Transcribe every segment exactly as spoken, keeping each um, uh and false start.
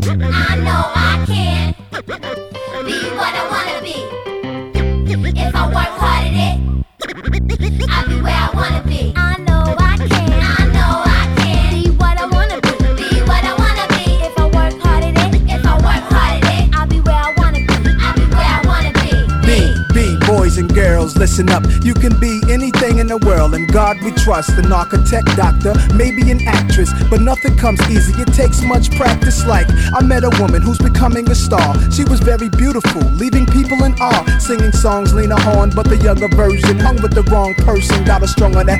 I know I can be what I wanna be. If I work hard at it, I'll be where I wanna be. I know I can. I know I can be what I wanna be. Be what I wanna be. If I work hard at it, if I work hard at it, I'll be where I wanna be. I'll be where I wanna be. Be, be, boys and girls, listen up. You can be anything in the world, and God we trust. An architect, doctor, maybe an actress, but nothing comes easy. It takes much practice. Like I met a woman who's becoming a star. She was very beautiful, leaving people in awe. Singing songs Lena Horne, but the younger version. Hung with the wrong person, got her strung on that.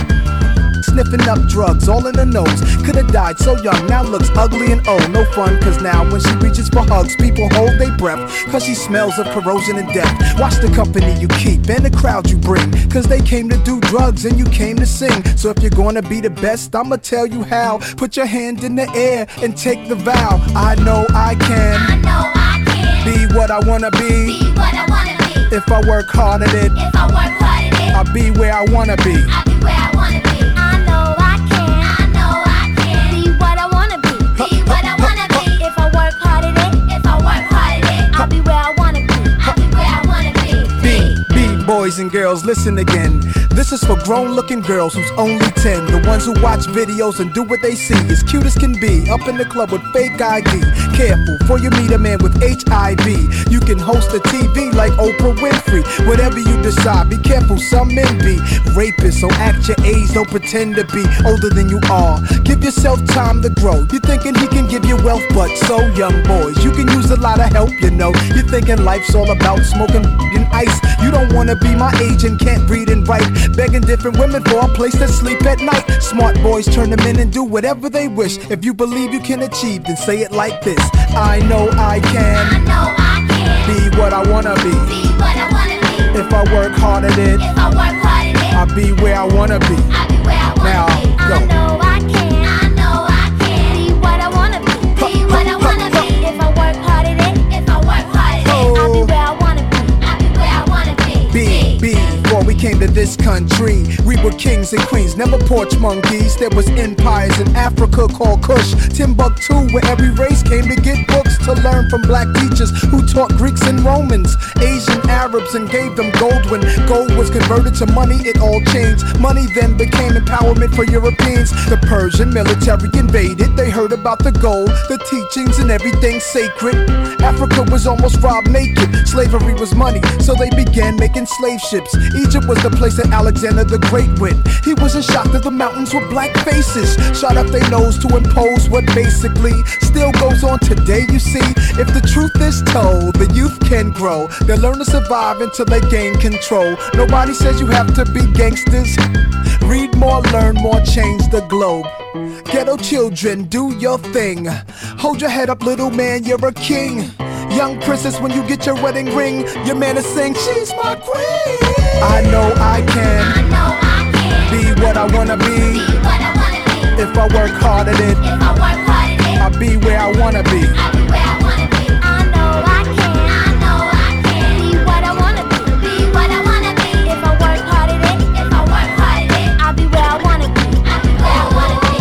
Sniffing up drugs, all in the nose. Could've died so young, now looks ugly and old. No fun, cause now when she reaches for hugs, people hold their breath, cause she smells of corrosion and death. Watch the company you keep and the crowd you bring, cause they came to do drugs and you came to sing. So if you're gonna be the best, I'ma tell you how. Put your hand in the air and take the vow. I know I can. I know I can be what I wanna be. be what I wanna be. If I work hard at it, If I work hard at it, I'll be where I wanna be. I'll be where I wanna be. I know I can. I know I can be what I wanna be. Be what I wanna be. If I work hard at it, if I work hard at it, I'll be where I wanna be. I'll be where I wanna be. Be, be, boys and girls, listen again. This is for grown-looking girls who's only ten. The ones who watch videos and do what they see. As cute as can be, up in the club with fake I D. Careful, for you meet a man with H I V. You can host a T V like Oprah Winfrey. Whatever you decide, be careful, some men be rapists. So act your age, don't pretend to be older than you are. Give yourself time to grow. You're thinking he can give you wealth, but so young boys, you can use a lot of help, you know. You're thinking life's all about smoking and ice. You don't wanna be my age and can't read and write, begging different women for a place to sleep at night. Smart boys turn them in and do whatever they wish. If you believe you can achieve, then say it like this: I know I can. I know I can be what I wanna be. be what I wanna be. If I work hard at it, If I work hard at it, I'll be where I wanna be. I'll be where I wanna Now, be. go. I know I can. I know I can be what I wanna be. Be what I wanna be. If I work hard at it, if I work hard at it, I'll be where I wanna be. I'll be where I wanna be. Be, be, before we came to this country, we were kings and queens, never porch monkeys. There was empires in Africa called Kush, Timbuktu, where every race came to get books to learn from black teachers who taught Greeks and Romans, Asian Arabs, and gave them gold. When gold was converted to money, it all changed. Money then became empowerment for Europeans. The Persian military invaded, they heard about the gold, the teachings, and everything sacred. Africa was almost robbed naked, slavery was money, so they began making slave ships. Egypt was the place that Alexander the Great went. He wasn't shocked that the mountains were black faces, shot up their nose to impose what basically still goes on today. You see, if the truth is told, the youth can grow. They'll learn to survive until they gain control. Nobody says you have to be gangsters. Read more, learn more, change the globe. Ghetto children, do your thing. Hold your head up, little man, you're a king. Young princess, when you get your wedding ring, your man is saying, she's my queen. I know I can. I know I can be what I wanna be. be what I wanna be. If I work hard at it, If I work hard at it, I'll be where I wanna be. I'll be where I wanna be. I know I can. I know I can be what I wanna be. Be what I wanna be. If I work hard at it, if I work hard at it, I'll be where I wanna be. I'll be where I wanna be.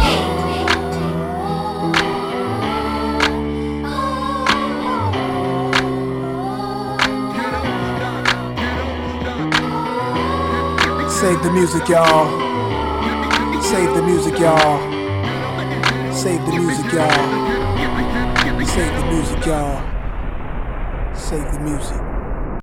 Save the music, y'all. Save the music, y'all. Save the music, y'all. Save the music, y'all. Save the music.